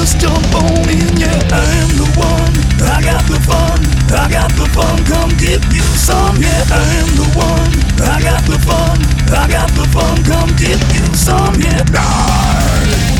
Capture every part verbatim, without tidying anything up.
just jump on in. Yeah, I am the one. I got the fun. I got the fun. Come get you some. Yeah, I am the one. I got the fun. I got the fun. Come get you some. Yeah, die.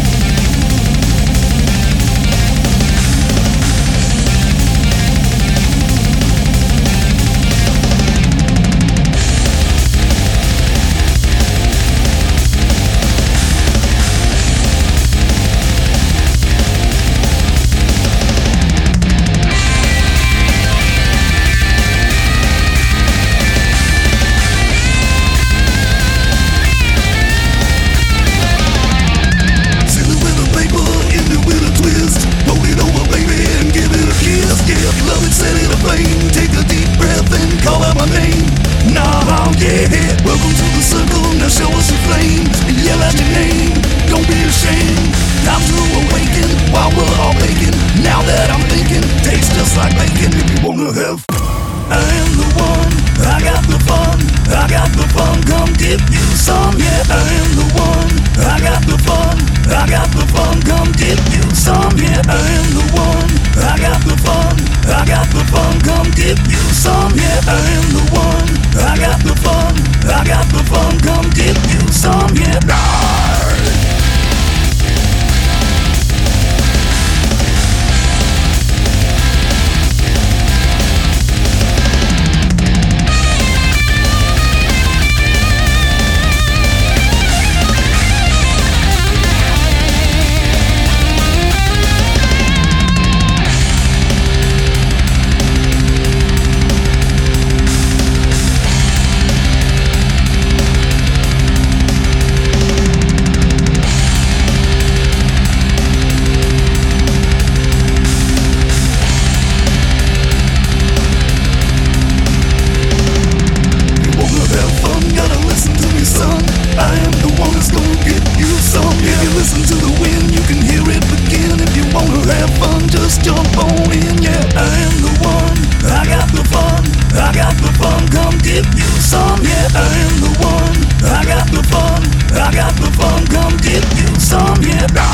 Take a deep breath and call out my name. Nah, yeah, welcome to the circle. Now show us your flame. Yell out your name. Don't be ashamed. Time to awaken while we're all baking. Now that I'm thinking, tastes just like bacon. If you wanna have, I am the one. I got the fun. I got the fun. Come get you some. Yeah, I am the one. I got the fun. I got the fun. Come get you some. Yeah, I am the one. I got the fun. I got the fun. Come get you some. Yeah, I am the one. I got the fun. I got the fun. Come get you some. Yeah, die. Listen to the wind, you can hear it begin. If you wanna have fun, just jump on in. Yeah, I am the one. I got the fun. I got the fun. Come get you some. Yeah, I am the one. I got the fun. I got the fun. Come get you some. Yeah.